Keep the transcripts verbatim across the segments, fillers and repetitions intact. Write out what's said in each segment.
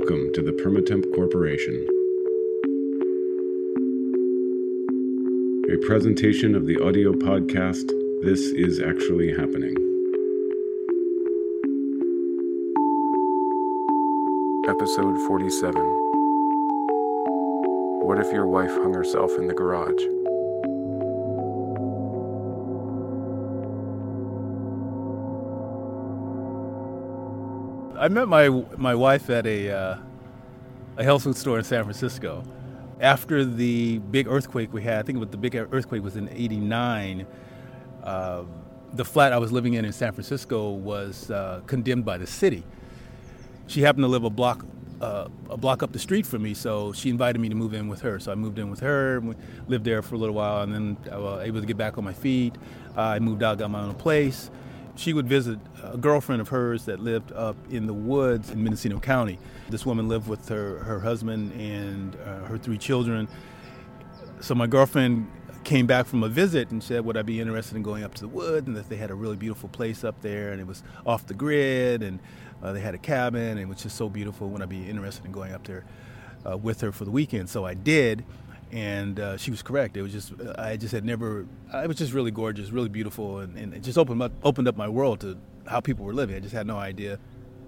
Welcome to the Permatemp Corporation. A presentation of the audio podcast, This Is Actually Happening. Episode forty-seven. What if your wife hung herself in the garage? I met my my wife at a uh, a health food store in San Francisco. After the big earthquake we had, I think it was the big earthquake was in eighty-nine, uh, the flat I was living in in San Francisco was uh, condemned by the city. She happened to live a block uh, a block up the street from me, so she invited me to move in with her. So I moved in with her, and we lived there for a little while, and then I was able to get back on my feet. Uh, I moved out, got my own place. She would visit a girlfriend of hers that lived up in the woods in Mendocino County. This woman lived with her, her husband and uh, her three children. So my girlfriend came back from a visit and said, would I be interested in going up to the woods, and that they had a really beautiful place up there, and it was off the grid, and uh, they had a cabin, and it was just so beautiful. Would I be interested in going up there uh, with her for the weekend? So I did. And uh, she was correct. It was just, I just had never, it was just really gorgeous, really beautiful, and, and it just opened up, opened up my world to how people were living. I just had no idea.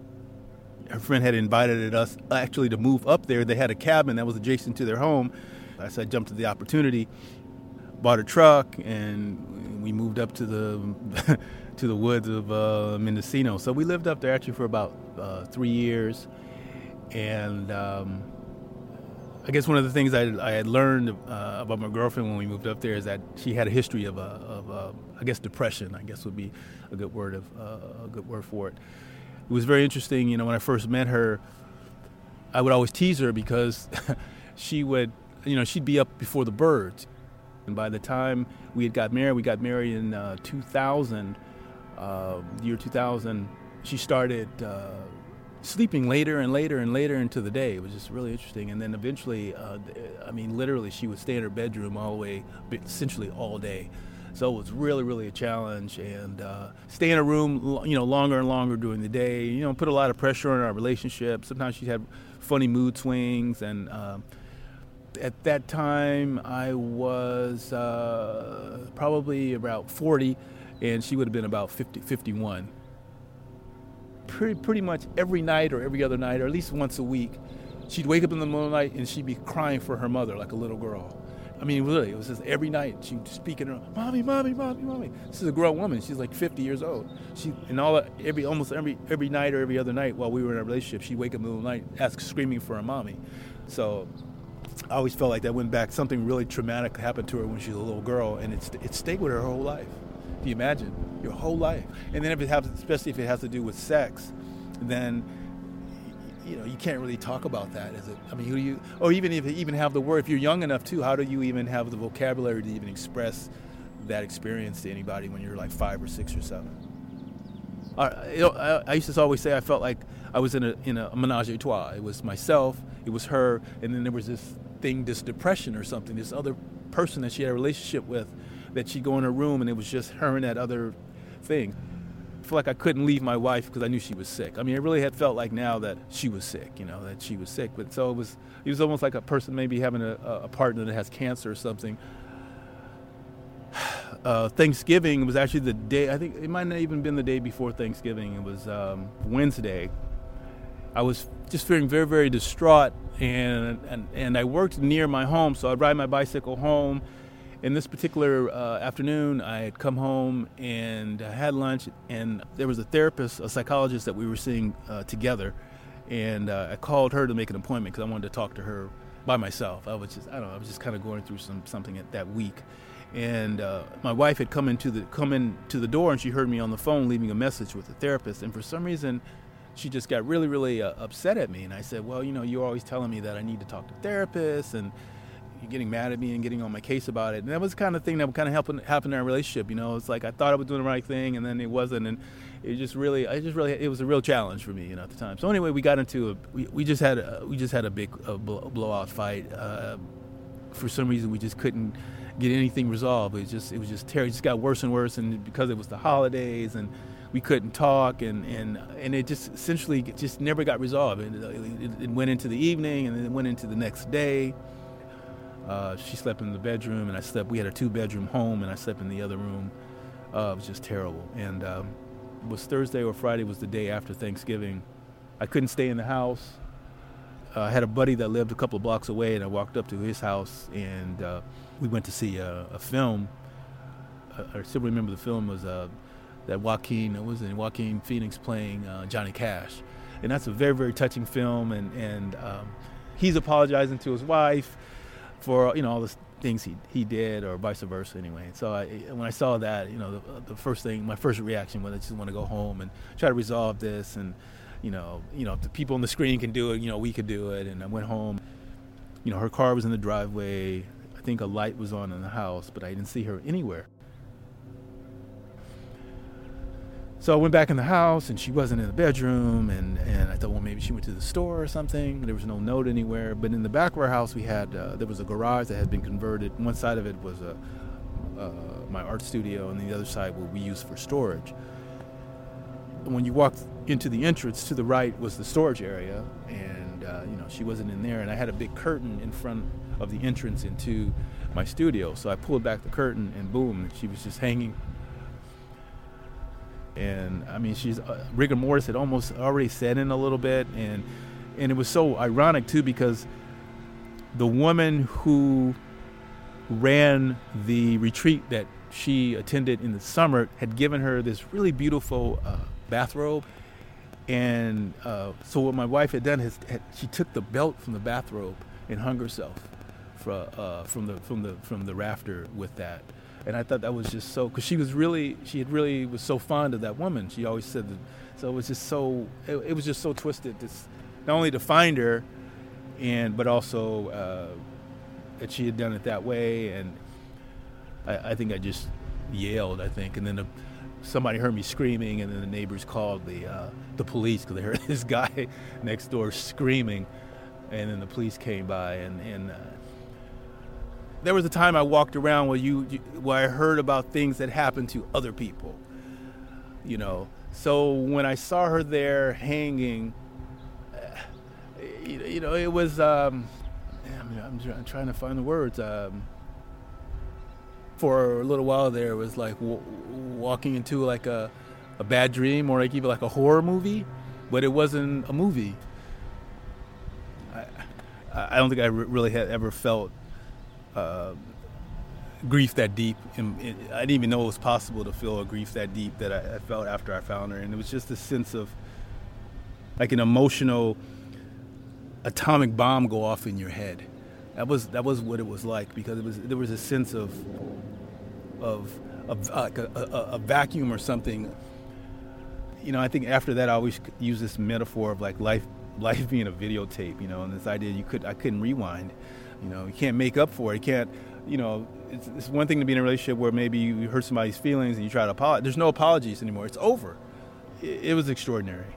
Her friend had invited us actually to move up there. They had a cabin that was adjacent to their home. I said I jumped at the opportunity, bought a truck, and we moved up to the to the woods of uh, Mendocino. So we lived up there actually for about uh, three years, and um, I guess one of the things I, I had learned uh, about my girlfriend when we moved up there is that she had a history of, uh, of uh, I guess, depression. I guess would be a good word of uh, a good word for it. It was very interesting. You know, when I first met her, I would always tease her because she would, you know, she'd be up before the birds. And by the time we had got married, we got married in uh, two thousand, uh, year two thousand. She started Uh, sleeping later and later and later into the day. It was just really interesting. And then eventually, uh, I mean, literally, she would stay in her bedroom all the way, essentially all day. So it was really, really a challenge. And uh, stay in her room, you know, longer and longer during the day. You know, put a lot of pressure on our relationship. Sometimes she'd have funny mood swings. And uh, at that time, I was uh, probably about forty, and she would have been about fifty, fifty-one. Pretty, pretty much every night or every other night, or at least once a week, she'd wake up in the middle of the night and she'd be crying for her mother like a little girl. I mean, really, it was just every night she'd speak in her, mommy, mommy, mommy, mommy. This is a grown woman. She's like fifty years old. She and all every almost every every night or every other night while we were in a relationship, she'd wake up in the middle of the night, ask, screaming for her mommy. So I always felt like that went back. Something really traumatic happened to her when she was a little girl, and it it stayed with her her whole life. Can you imagine? Your whole life. And then if it has, especially if it has to do with sex, then, you know, you can't really talk about that. Is it? I mean, who do you, or even if you even have the word, if you're young enough too, how do you even have the vocabulary to even express that experience to anybody when you're like five or six or seven? I, you know, I, I used to always say I felt like I was in a in a menage a trois. It was myself, it was her, and then there was this thing, this depression or something, this other person that she had a relationship with, that she'd go in her room and it was just her and that other thing. I feel like I couldn't leave my wife because I knew she was sick. I mean, it really had felt like now that she was sick, you know, that she was sick. But so it was, it was almost like a person maybe having a, a partner that has cancer or something. Uh, Thanksgiving was actually the day, I think it might not even been the day before Thanksgiving. It was um, Wednesday. I was just feeling very, very distraught, and, and, and I worked near my home, so I'd ride my bicycle home. In this particular uh, afternoon, I had come home and uh, had lunch, and there was a therapist, a psychologist that we were seeing uh, together, and uh, I called her to make an appointment because I wanted to talk to her by myself. I was just, I don't know, I was just kind of going through some something at that week, and uh, my wife had come into the come into the door, and she heard me on the phone leaving a message with the therapist, and for some reason, she just got really, really uh, upset at me, and I said, well, you know, you're always telling me that I need to talk to therapists, and you're getting mad at me and getting on my case about it. And that was the kind of thing that would kind of happen, happen in our relationship. You know, it's like I thought I was doing the right thing, and then it wasn't. And it just really, I just really, it was a real challenge for me, you know, at the time. So anyway, we got into a, we, we just had a, we just had a big a blowout fight. Uh, for some reason, we just couldn't get anything resolved. It was just, it was just terrible. It just got worse and worse. And because it was the holidays, and we couldn't talk, and, and, and it just essentially just never got resolved. It, it, it went into the evening, and then it went into the next day. Uh, she slept in the bedroom, and I slept. We had a two-bedroom home, and I slept in the other room. Uh, it was just terrible. And um, it was Thursday or Friday was the day after Thanksgiving. I couldn't stay in the house. Uh, I had a buddy that lived a couple of blocks away, and I walked up to his house, and uh, we went to see a, a film. I, I still remember the film was uh, that Joaquin, it was in Joaquin Phoenix playing uh, Johnny Cash. And that's a very, very touching film, and, and um, he's apologizing to his wife for, you know, all the things he, he did, or vice versa anyway. So I, when I saw that, you know, the, the first thing, my first reaction was I just want to go home and try to resolve this. And, you know, you know, if the people on the screen can do it, you know, we could do it. And I went home. You know, her car was in the driveway. I think a light was on in the house, but I didn't see her anywhere. So I went back in the house, and she wasn't in the bedroom, and, and I thought, well, maybe she went to the store or something. There was no note anywhere. But in the back of our house, we had uh, there was a garage that had been converted. One side of it was a, uh, my art studio, and the other side what we used for storage. And when you walked into the entrance, to the right was the storage area, and uh, you know, she wasn't in there. And I had a big curtain in front of the entrance into my studio. So I pulled back the curtain, and boom, she was just hanging. And I mean, she's uh, rigor mortis had almost already set in a little bit, and and it was so ironic too, because the woman who ran the retreat that she attended in the summer had given her this really beautiful uh, bathrobe, and uh, so what my wife had done is had, she took the belt from the bathrobe and hung herself from uh, from the from the from the rafter with that. And I thought that was just so, because she was really, she had really was so fond of that woman. She always said that, so it was just so, it, it was just so twisted, to, not only to find her, and but also uh, that she had done it that way. And I, I think I just yelled, I think, and then the, somebody heard me screaming, and then the neighbors called the uh, the police, because they heard this guy next door screaming, and then the police came by, and and. Uh, There was a time I walked around where you, where I heard about things that happened to other people, you know. So when I saw her there hanging, uh, you, you know, it was. Um, I mean, I'm, I'm trying to find the words. Um, for a little while there, it was like w- walking into like a, a bad dream, or like even like a horror movie, but it wasn't a movie. I, I don't think I re- really had ever felt. Uh, grief that deep. And it, I didn't even know it was possible to feel a grief that deep that I, I felt after I found her. And it was just a sense of like an emotional atomic bomb go off in your head. That was that was what it was like, because it was there was a sense of of, of like a, a, a vacuum or something. You know, I think after that I always use this metaphor of like life life being a videotape. You know, and this idea you could I couldn't rewind. You know, you can't make up for it. You can't, you know, it's, it's one thing to be in a relationship where maybe you hurt somebody's feelings and you try to apologize. There's no apologies anymore. It's over. It, it was extraordinary.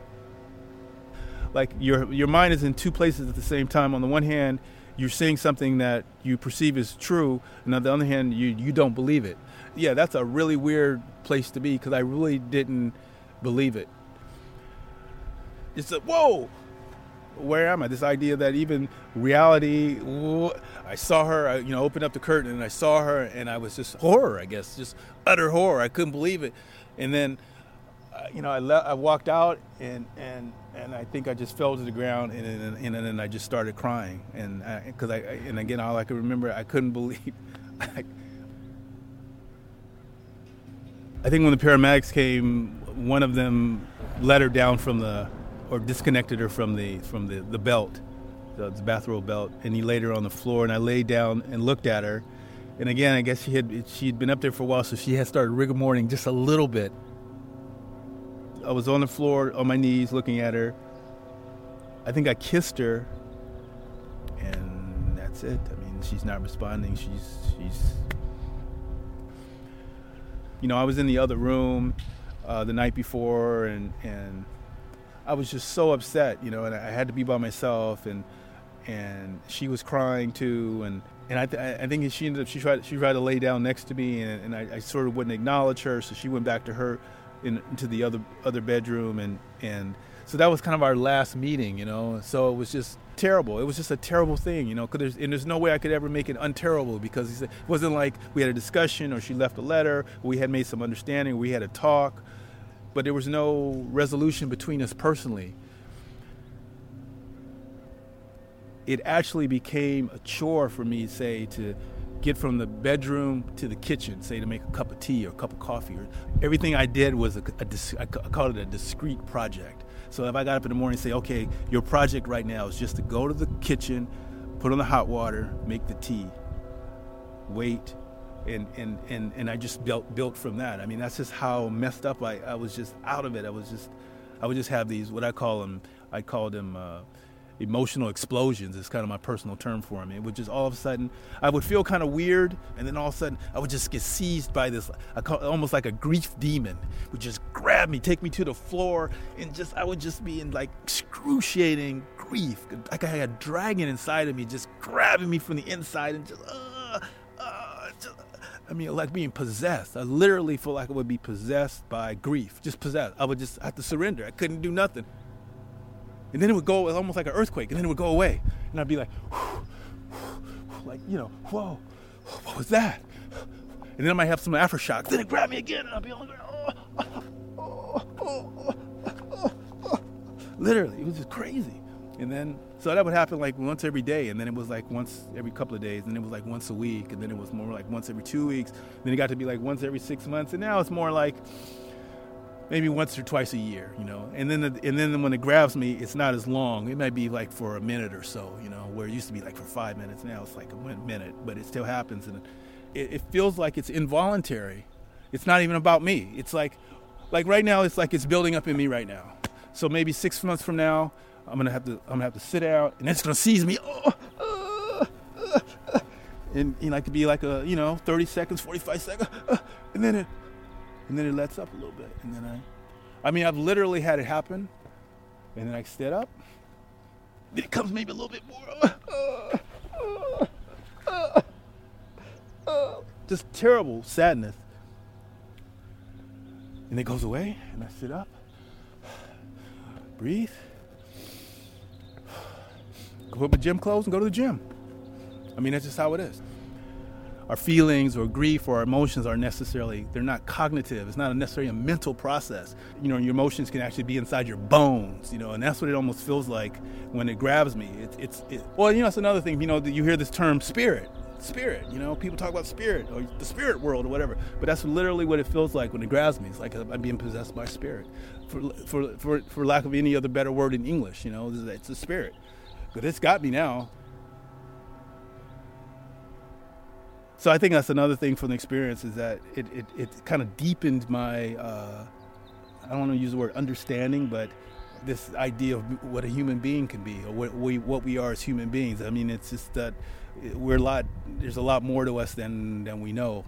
Like your your mind is in two places at the same time. On the one hand, you're seeing something that you perceive as true, and on the other hand, you, you don't believe it. Yeah, that's a really weird place to be, because I really didn't believe it. It's a, whoa! Where am I? This idea that even reality, I saw her, I, you know, opened up the curtain and I saw her, and I was just horror, I guess, just utter horror. I couldn't believe it. And then, uh, you know, I le- I walked out, and, and and I think I just fell to the ground, and and, and, and then I just started crying. And because I, I, and again, all I could remember, I couldn't believe. I, I think when the paramedics came, one of them let her down from the, or disconnected her from the from the, the belt, the, the bathrobe belt, and he laid her on the floor, and I laid down and looked at her. And again, I guess she had she had been up there for a while, so she had started rigor mortis just a little bit. I was on the floor, on my knees, looking at her. I think I kissed her, and that's it. I mean, she's not responding. She's she's. You know, I was in the other room uh, the night before, and and. I was just so upset, you know, and I had to be by myself, and and she was crying too, and, and I, th- I think she ended up she tried she tried to lay down next to me, and, and I, I sort of wouldn't acknowledge her, so she went back to her in, into the other other bedroom, and and so that was kind of our last meeting, you know. So it was just terrible. It was just a terrible thing, you know. Cause there's, and there's no way I could ever make it unterrible, because it wasn't like we had a discussion or she left a letter. We had made some understanding. We had a talk, but there was no resolution between us personally. It actually became a chore for me, say, to get from the bedroom to the kitchen, say, to make a cup of tea or a cup of coffee. Or everything I did was a, a I called it a discrete project. So if I got up in the morning and say, okay, your project right now is just to go to the kitchen, put on the hot water, make the tea, wait, and and and, and I just built built from that. I mean, that's just how messed up I, I was just out of it. I was just, I would just have these, what I call them, I call them uh, emotional explosions. Is kind of my personal term for them. It would just all of a sudden, I would feel kind of weird, and then all of a sudden, I would just get seized by this, I call it almost like a grief demon, would just grab me, take me to the floor, and just, I would just be in like excruciating grief, like I had a dragon inside of me, just grabbing me from the inside, and just, uh, uh, just I mean, like being possessed. I literally feel like I would be possessed by grief, just possessed. I would just have to surrender. I couldn't do nothing. And then it would go, it was almost like an earthquake, and then it would go away. And I'd be like, whew, whew, like, you know, whoa, what was that? And then I might have some aftershocks. Then it grabbed me again, and I'd be like, oh, oh, oh, oh, oh, oh. Literally, it was just crazy. And then, so that would happen like once every day, and then it was like once every couple of days, and then it was like once a week, and then it was more like once every two weeks. Then it got to be like once every six months, and now it's more like maybe once or twice a year, you know. And then the, and then when it grabs me, it's not as long. It might be like for a minute or so, you know, where it used to be like for five minutes. Now it's like a minute, but it still happens. And it, it feels like it's involuntary. It's not even about me. It's like, like right now, it's like it's building up in me right now. So maybe six months from now, I'm gonna have to, I'm gonna have to sit out, and it's gonna seize me. Oh, uh, uh, uh, and you know, it could be like a, you know, thirty seconds, forty-five seconds, uh, and then it, and then it lets up a little bit, and then I, I mean, I've literally had it happen, and then I sit up, then it comes maybe a little bit more, uh, uh, uh, uh, just terrible sadness, and it goes away, and I sit up, breathe, put my gym clothes and go to the gym. I mean, that's just how it is. Our feelings or grief or our emotions are necessarily, they're not cognitive. It's not necessarily a mental process. You know, your emotions can actually be inside your bones, you know, and that's what it almost feels like when it grabs me. It, it's, it, well, you know, it's another thing, you know, you hear this term spirit, spirit, you know, people talk about spirit or the spirit world or whatever, but that's literally what it feels like when it grabs me. It's like I'm being possessed by spirit, for, for, for, for lack of any other better word in English, you know, it's a spirit. But it's got me now. So I think that's another thing from the experience, is that it, it, it kind of deepened my, uh, I don't want to use the word understanding, but this idea of what a human being can be, or what we, what we are as human beings. I mean, it's just that we're a lot, there's a lot more to us than, than we know.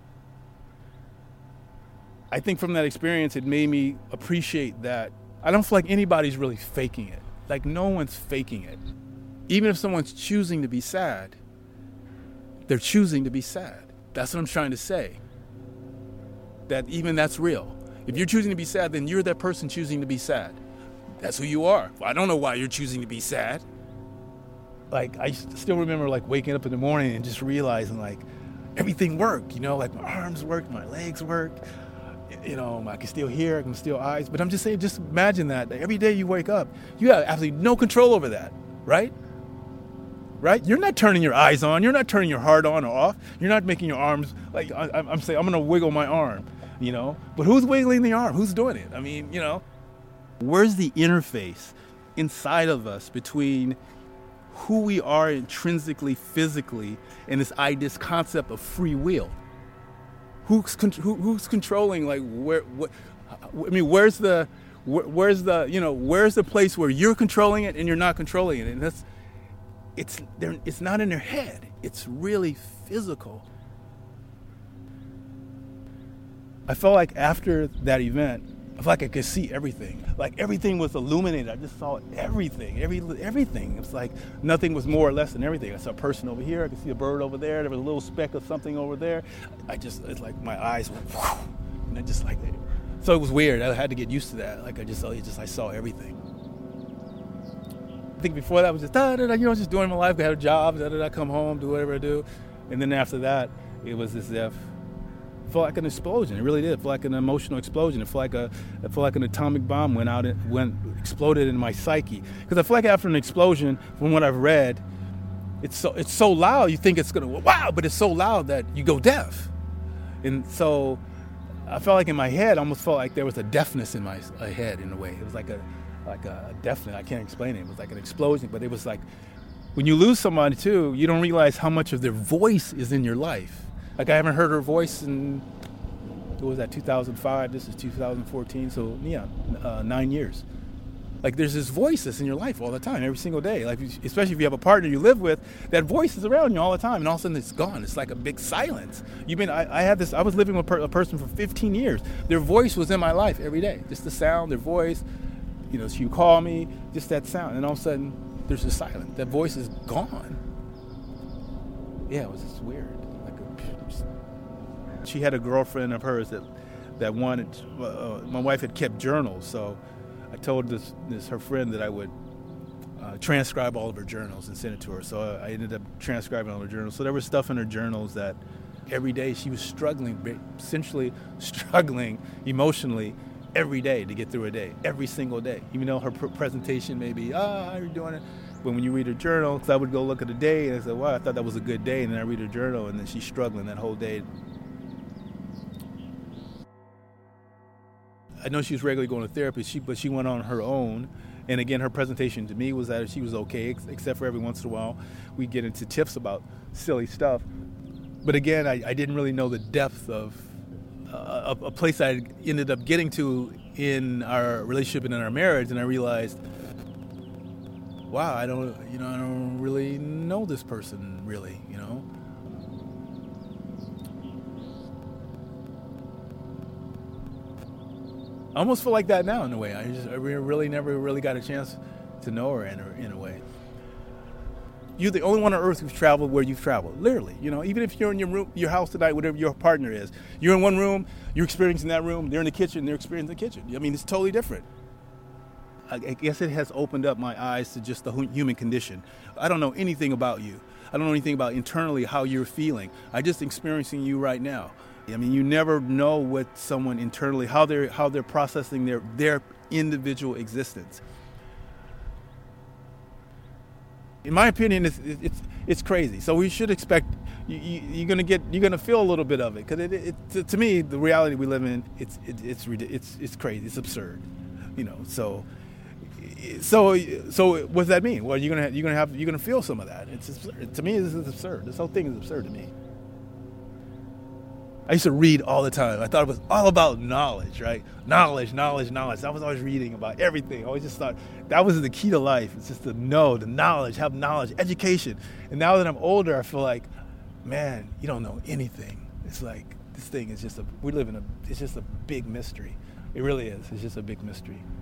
I think from that experience, it made me appreciate that I don't feel like anybody's really faking it. Like, no one's faking it. Even if someone's choosing to be sad, they're choosing to be sad. That's what I'm trying to say. That even that's real. If you're choosing to be sad, then you're that person choosing to be sad. That's who you are. I don't know why you're choosing to be sad. Like, I still remember like waking up in the morning and just realizing like everything worked, you know, like my arms worked, my legs worked. You know, I can still hear, I can still eyes. But I'm just saying, just imagine that. Like, every day you wake up, you have absolutely no control over that, right? Right? You're not turning your eyes on. You're not turning your heart on or off. You're not making your arms, like, I, I'm saying, I'm going to wiggle my arm, you know? But who's wiggling the arm? Who's doing it? I mean, you know, where's the interface inside of us between who we are intrinsically, physically, and this idea, this concept of free will? Who's who, who's controlling? Like, where? What? I mean, where's the, where, where's the, you know, where's the place where you're controlling it and you're not controlling it? And that's, it's there. It's not in their head. It's really physical. I felt like after that event, I felt like I could see everything. Like everything was illuminated. I just saw everything. Every everything. It was like nothing was more or less than everything. I saw a person over here. I could see a bird over there. There was a little speck of something over there. I just, it's like my eyes went, whew, and I just like, So it was weird. I had to get used to that. Like I just, I just I saw everything. I think before that I was just da da da, you know, just doing my life. I had a job, da da da, come home, do whatever I do, and then after that, it was as if it felt like an explosion. It really did. It felt like an emotional explosion. It felt like a, it felt like an atomic bomb went out, and went exploded in my psyche. Because I feel like after an explosion, from what I've read, it's so it's so loud you think it's gonna wow, but it's so loud that you go deaf, and so. I felt like in my head, I almost felt like there was a deafness in my head in a way. It was like a, like a deafness. I can't explain it. It was like an explosion, but it was like, when you lose somebody too, you don't realize how much of their voice is in your life. Like I haven't heard her voice in, what was that, two thousand five? This is two thousand fourteen, so yeah, uh, nine years. Like there's this voice that's in your life all the time, every single day. Like especially if you have a partner you live with, that voice is around you all the time, and all of a sudden it's gone. It's like a big silence. You've been. I, I had this. I was living with per, a person for fifteen years. Their voice was in my life every day. Just the sound, their voice. You know, she would call me, just that sound, and all of a sudden there's just silence. That voice is gone. Yeah, it was just weird. Like a, she had a girlfriend of hers that that wanted. Uh, my wife had kept journals, so. I told this, this her friend that I would uh, transcribe all of her journals and send it to her. So I ended up transcribing all her journals. So there was stuff in her journals that every day she was struggling, essentially struggling emotionally every day to get through a day, every single day. Even though her pr- presentation may be, ah, how are you doing it? But when you read her journal, because I would go look at the day and I said, wow, I thought that was a good day. And then I read her journal and then she's struggling that whole day. I know she was regularly going to therapy, she, but she went on her own. And again, her presentation to me was that she was okay, except for every once in a while we get into tips about silly stuff. But again, I, I didn't really know the depth of uh, a, a place I ended up getting to in our relationship and in our marriage, and I realized, wow, I don't, you know, I don't really know this person really, you know. I almost feel like that now in a way. I just I really never really got a chance to know her in a, in a way. You're the only one on earth who's traveled where you've traveled, literally. You know, even if you're in your room, your house tonight, whatever your partner is, you're in one room, you're experiencing that room. They're in the kitchen, they're experiencing the kitchen. I mean, it's totally different. I, I guess it has opened up my eyes to just the human condition. I don't know anything about you. I don't know anything about internally how you're feeling. I'm just experiencing you right now. I mean, you never know what someone internally, how they're how they're processing their their individual existence. In my opinion, it's it's it's crazy. So we should expect you, you, you're gonna get you're gonna feel a little bit of it because it, it, to, to me the reality we live in it's it, it's it's it's crazy. It's absurd, you know. So so so what does that mean? Well, you're gonna you're gonna have you're gonna feel some of that. It's absurd. To me, this is absurd. This whole thing is absurd to me. I used to read all the time. I thought it was all about knowledge, right? Knowledge, knowledge, knowledge. I was always reading about everything. I always just thought that was the key to life. It's just to know, the knowledge, have knowledge, education. And now that I'm older, I feel like, man, you don't know anything. It's like this thing is just a, we live in a, it's just a big mystery. It really is. It's just a big mystery.